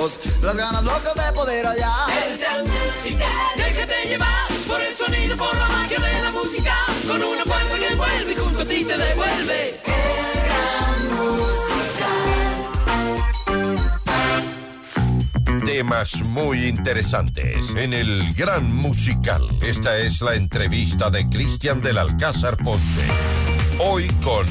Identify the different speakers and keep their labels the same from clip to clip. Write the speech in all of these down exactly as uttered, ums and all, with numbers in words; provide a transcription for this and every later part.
Speaker 1: seminuevos, las ganas locas de poder hallar.
Speaker 2: El gran musical, déjate llevar por el sonido, por la magia de la música, con una fuerza que envuelve y junto a ti te devuelve. El gran musical.
Speaker 3: Temas muy interesantes en el Gran Musical. Esta es la entrevista de Cristian del Alcázar Ponce. Hoy con...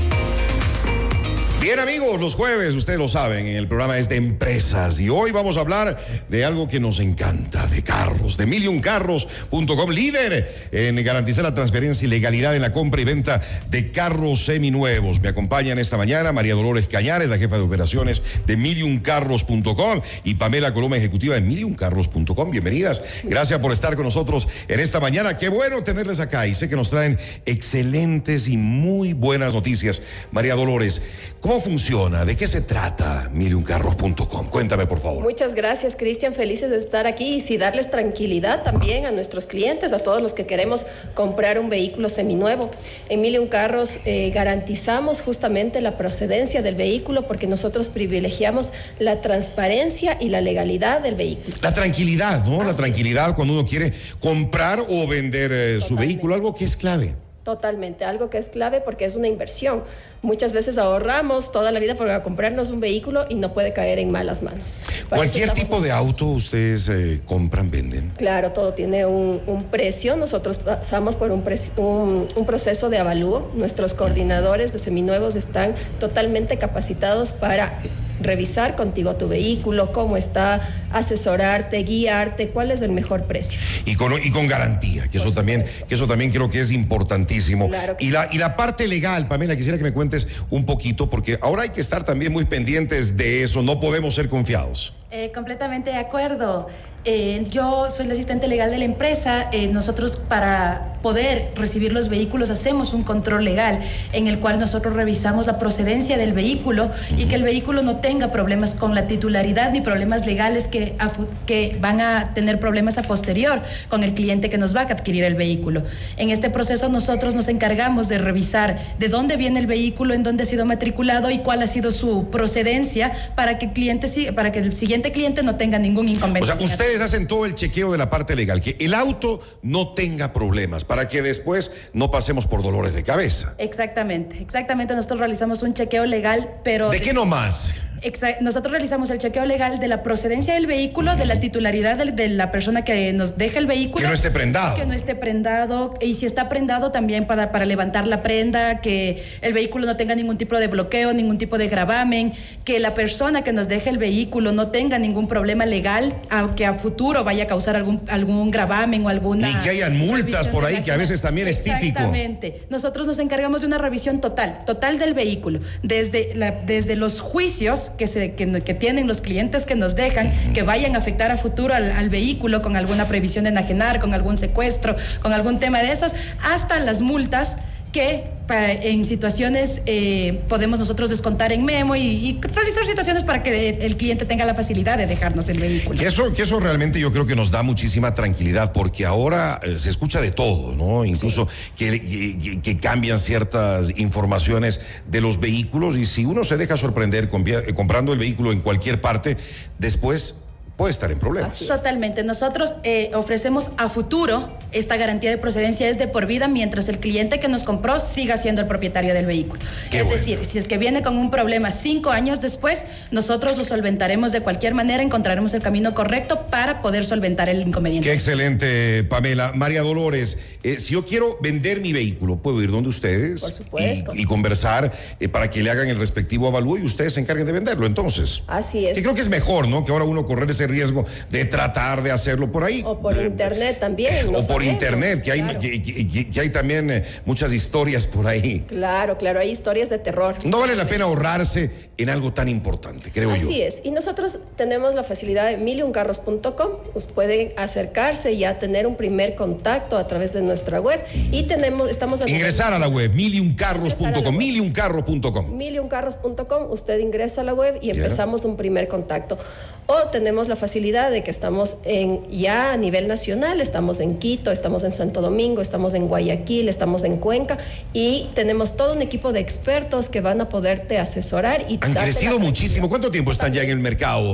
Speaker 4: Bien, amigos, los jueves, ustedes lo saben, el programa es de empresas y hoy vamos a hablar de algo que nos encanta, de carros, de million carros punto com, líder en garantizar la transparencia y legalidad en la compra y venta de carros seminuevos. Me acompañan esta mañana María Dolores Cañares, la jefa de operaciones de million carros punto com, y Pamela Coloma, ejecutiva de million carros punto com. Bienvenidas, gracias por estar con nosotros en esta mañana. Qué bueno tenerles acá y sé que nos traen excelentes y muy buenas noticias. María Dolores, ¿cómo funciona? ¿De qué se trata million carros punto com? Cuéntame, por favor.
Speaker 5: Muchas gracias, Cristian. Felices de estar aquí y sí darles tranquilidad también a nuestros clientes, a todos los que queremos comprar un vehículo seminuevo. En Million Carros eh, garantizamos justamente la procedencia del vehículo porque nosotros privilegiamos la transparencia y la legalidad del vehículo. La tranquilidad, ¿no? Así la tranquilidad es. Cuando uno quiere comprar o vender eh, su vehículo, algo que es clave. Totalmente, algo que es clave porque es una inversión. Muchas veces ahorramos toda la vida para comprarnos un vehículo y no puede caer en malas manos. Para ¿Cualquier tipo de auto ustedes eh, compran, venden? Claro, todo tiene un, un precio. Nosotros pasamos por un, pre un, un proceso de avalúo. Nuestros coordinadores de seminuevos están totalmente capacitados para revisar contigo tu vehículo, cómo está, asesorarte, guiarte, cuál es el mejor precio. Y con, y con garantía, que eso, también, que eso también creo que es importantísimo. Claro que y, la, y la parte legal, Pamela, quisiera que me cuentes un poquito, porque ahora hay que estar también muy pendientes de eso, no podemos ser confiados.
Speaker 6: Eh, completamente de acuerdo. Eh, yo soy la asistente legal de la empresa. Eh, nosotros, para poder recibir los vehículos, hacemos un control legal en el cual nosotros revisamos la procedencia del vehículo y que el vehículo no tenga problemas con la titularidad ni problemas legales que, a, que van a tener problemas a posterior con el cliente que nos va a adquirir el vehículo. En este proceso nosotros nos encargamos de revisar de dónde viene el vehículo, en dónde ha sido matriculado y cuál ha sido su procedencia para que el cliente, para que el siguiente cliente no tenga ningún inconveniente. O sea, ustedes hacen todo el chequeo de la parte legal, que el auto no tenga problemas, para que después no pasemos por dolores de cabeza. Exactamente, exactamente. Nosotros realizamos un chequeo legal, pero... ¿De, de qué nomás? Nosotros realizamos el chequeo legal de la procedencia del vehículo, uh-huh. de la titularidad de, de la persona que nos deja el vehículo. Que no esté prendado. Que no esté prendado. Y si está prendado, también para, para levantar la prenda, que el vehículo no tenga ningún tipo de bloqueo, ningún tipo de gravamen, que la persona que nos deje el vehículo no tenga ningún problema legal, aunque a futuro vaya a causar algún, algún gravamen o alguna... Ni que hayan multas por ahí, que a veces también es típico. Exactamente. Nosotros nos encargamos de una revisión total, total del vehículo, desde, la, desde los juicios que, se, que, que tienen los clientes que nos dejan, uh-huh. que vayan a afectar a futuro al, al vehículo con alguna prohibición de enajenar, con algún secuestro, con algún tema de esos, hasta las multas que pa, en situaciones eh, podemos nosotros descontar en memo y, y realizar situaciones para que el cliente tenga la facilidad de dejarnos el vehículo. Que eso, que eso realmente yo creo que nos da muchísima tranquilidad, porque ahora eh, se escucha de todo, ¿no? Incluso sí. que, que, que cambian ciertas informaciones de los vehículos, y si uno se deja sorprender comp- comprando el vehículo en cualquier parte, después puede estar en problemas. Totalmente. Nosotros eh, ofrecemos a futuro esta garantía de procedencia, es de por vida, mientras el cliente que nos compró siga siendo el propietario del vehículo. Qué es bueno. decir, si es que viene con un problema cinco años después, nosotros lo solventaremos de cualquier manera, encontraremos el camino correcto para poder solventar el inconveniente. Qué excelente, Pamela. María Dolores, eh, si yo quiero vender mi vehículo, ¿puedo ir donde ustedes? Por supuesto. Y, y conversar eh, para que le hagan el respectivo avalúo y ustedes se encarguen de venderlo, entonces. Así es. Que creo que es mejor, ¿no? Que ahora uno correr ese riesgo de tratar de hacerlo por ahí. O por eh, internet también. O por sabemos, internet, que hay, claro. que, que, que hay también eh, muchas historias por ahí. Claro, claro, hay historias de terror. No vale la pena ahorrarse en algo tan importante, creo Así yo. Así es, y nosotros tenemos la facilidad de million carros punto com, pues pueden acercarse y ya tener un primer contacto a través de nuestra web, y tenemos, estamos... Ingresar a la web, million carros punto com, million carros punto com. million carros punto com, usted ingresa a la web y empezamos yeah. un primer contacto. O tenemos la facilidad de que estamos en, ya a nivel nacional, estamos en Quito, estamos en Santo Domingo, estamos en Guayaquil, estamos en Cuenca, y tenemos todo un equipo de expertos que van a poderte asesorar. Y han crecido muchísimo. ¿Cuánto tiempo están ya en el mercado?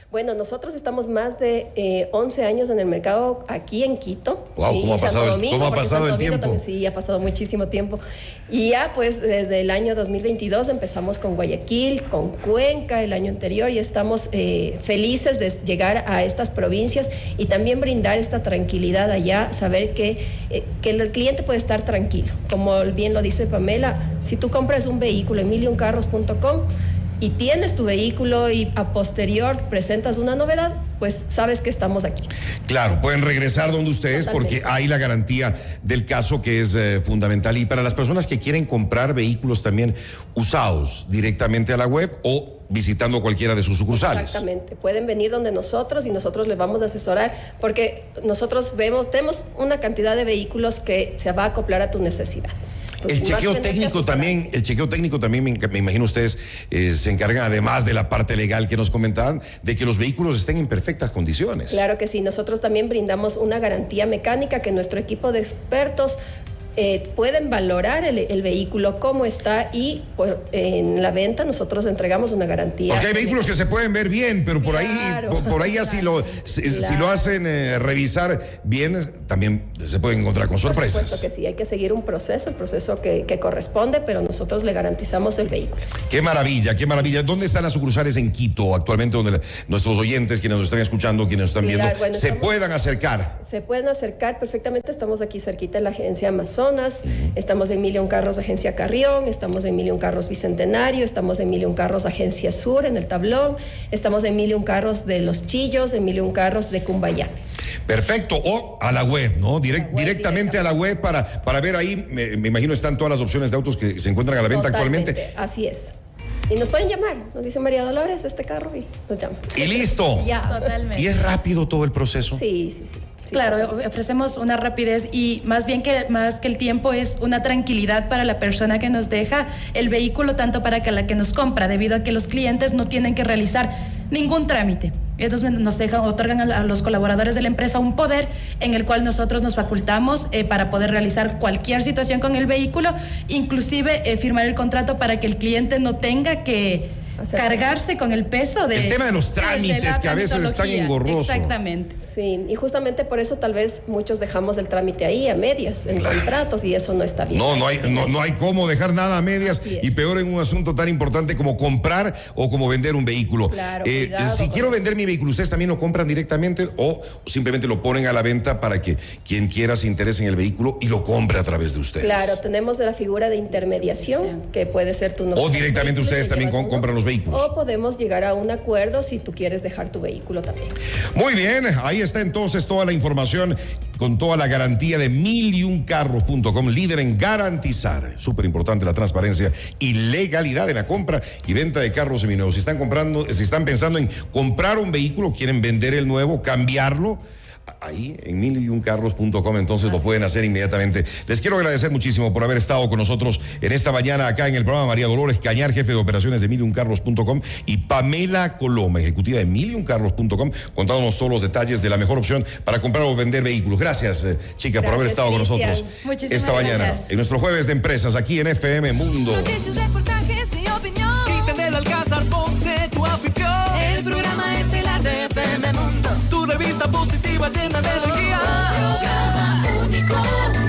Speaker 5: Bueno, nosotros estamos más de eh, once años en el mercado aquí en Quito.
Speaker 4: Wow,
Speaker 5: sí,
Speaker 4: ¿cómo ha
Speaker 5: Santo
Speaker 4: pasado el-
Speaker 5: Domingo,
Speaker 4: cómo ha
Speaker 5: porque
Speaker 4: pasado
Speaker 5: Santo
Speaker 4: el
Speaker 5: Domingo
Speaker 4: tiempo?
Speaker 5: también, sí, ha pasado muchísimo tiempo. Y ya pues desde el año dos mil veintidós empezamos con Guayaquil, con Cuenca el año anterior y estamos eh, felices de llegar a estas provincias y también brindar esta tranquilidad allá, saber que, eh, que el cliente puede estar tranquilo. Como bien lo dice Pamela, si tú compras un vehículo en million carros punto com y tienes tu vehículo y a posterior presentas una novedad, pues sabes que estamos aquí.
Speaker 4: Claro, pueden regresar donde ustedes porque hay la garantía del caso que es eh, fundamental. Y para las personas que quieren comprar vehículos también usados directamente a la web o visitando cualquiera de sus sucursales.
Speaker 5: Exactamente, pueden venir donde nosotros y nosotros les vamos a asesorar porque nosotros vemos, tenemos una cantidad de vehículos que se va a acoplar a tu necesidad. Pues
Speaker 4: El chequeo técnico también, el chequeo técnico también, me, me imagino ustedes eh, se encargan, además de la parte legal que nos comentaban, de que los vehículos estén en perfectas condiciones.
Speaker 5: Claro que sí, nosotros también brindamos una garantía mecánica que nuestro equipo de expertos eh, pueden valorar el, el vehículo, cómo está y por, en la venta nosotros entregamos una garantía.
Speaker 4: Porque hay vehículos que se pueden ver bien, pero por
Speaker 5: Claro.
Speaker 4: ahí, por, por ahí así lo, si,
Speaker 5: Claro.
Speaker 4: si lo hacen eh, revisar bien, también se pueden encontrar con
Speaker 5: Por
Speaker 4: sorpresas.
Speaker 5: supuesto que sí, hay que seguir un proceso, el proceso que, que corresponde, pero nosotros le garantizamos el vehículo.
Speaker 4: Qué maravilla, qué maravilla. ¿Dónde están las sucursales en Quito actualmente, donde la- nuestros oyentes, quienes nos están escuchando, quienes nos están
Speaker 5: Claro,
Speaker 4: viendo,
Speaker 5: bueno,
Speaker 4: se
Speaker 5: estamos-
Speaker 4: puedan acercar?
Speaker 5: Se pueden acercar perfectamente, estamos aquí cerquita en la agencia Amazonas, estamos en Million Carros Agencia Carrión, estamos en Million Carros Bicentenario, estamos en Million Carros Agencia Sur en el Tablón, estamos en Million Carros de Los Chillos, en Million Carros de Cumbayá.
Speaker 4: Perfecto, o a la web, ¿no? Direct-
Speaker 5: La web,
Speaker 4: directamente a la web para, para ver ahí, me, me imagino están todas las opciones de autos que se encuentran a la venta
Speaker 5: Totalmente,
Speaker 4: actualmente.
Speaker 5: así es. Y nos pueden llamar, nos dice María Dolores, este carro, y nos llaman.
Speaker 4: Y listo.
Speaker 5: Ya.
Speaker 6: Totalmente.
Speaker 4: ¿Y es rápido todo el proceso?
Speaker 5: Sí, sí, sí. sí,
Speaker 6: Claro,
Speaker 5: totalmente.
Speaker 6: ofrecemos una rapidez y más bien que más que el tiempo es una tranquilidad para la persona que nos deja el vehículo, tanto para que la que nos compra, debido a que los clientes no tienen que realizar ningún trámite. Ellos nos dejan, otorgan a los colaboradores de la empresa un poder en el cual nosotros nos facultamos eh, para poder realizar cualquier situación con el vehículo, inclusive eh, firmar el contrato para que el cliente no tenga que
Speaker 5: Hacer-
Speaker 6: cargarse con el peso de...
Speaker 4: El tema de los
Speaker 6: de
Speaker 4: trámites,
Speaker 6: la
Speaker 4: que a veces están
Speaker 6: tramitología.
Speaker 4: engorrosos.
Speaker 6: Exactamente.
Speaker 5: Sí, y justamente por eso tal vez muchos dejamos el trámite ahí a medias, en
Speaker 4: Claro.
Speaker 5: contratos, y eso no está bien.
Speaker 4: No, no hay, no, no hay cómo dejar nada a medias
Speaker 5: Así es.
Speaker 4: y peor en un asunto tan importante como comprar o como vender un vehículo.
Speaker 5: Claro,
Speaker 4: Eh,
Speaker 5: cuidado
Speaker 4: si
Speaker 5: con
Speaker 4: quiero
Speaker 5: eso.
Speaker 4: vender mi vehículo, ¿ustedes también lo compran directamente o simplemente lo ponen a la venta para que quien quiera se interese en el vehículo y lo compre a través de ustedes?
Speaker 5: Claro, tenemos la figura de intermediación, que puede ser tú.
Speaker 4: O directamente ustedes también com- compran los vehículos.
Speaker 5: O podemos llegar a un acuerdo si tú quieres dejar tu vehículo también.
Speaker 4: Muy bien, ahí está entonces toda la información con toda la garantía de mil y un carros punto com, líder en garantizar, súper importante la transparencia y legalidad en la compra y venta de carros seminuevos. Si están comprando, si están pensando en comprar un vehículo, quieren vender el nuevo, cambiarlo, ahí en mil y un carros punto com, entonces lo pueden hacer inmediatamente. Les quiero agradecer muchísimo por haber estado con nosotros en esta mañana acá en el programa. María Dolores Cañar, jefe de operaciones de mil y un carros punto com, y Pamela Coloma, ejecutiva de mil y un carros punto com, contándonos todos los detalles de la mejor opción para comprar o vender vehículos. Gracias, eh, chica, por
Speaker 5: Gracias,
Speaker 4: haber estado con
Speaker 5: Cristian.
Speaker 4: nosotros
Speaker 6: Muchísimas
Speaker 4: esta mañana
Speaker 6: gracias.
Speaker 4: en nuestro jueves de empresas aquí en F M Mundo.
Speaker 2: Noticias, reportajes y opinión. Cristian del Alcázar Ponce, tu anfitrión. El programa estelar de F M Mundo. Tu revista positiva llena de energía. Un programa único.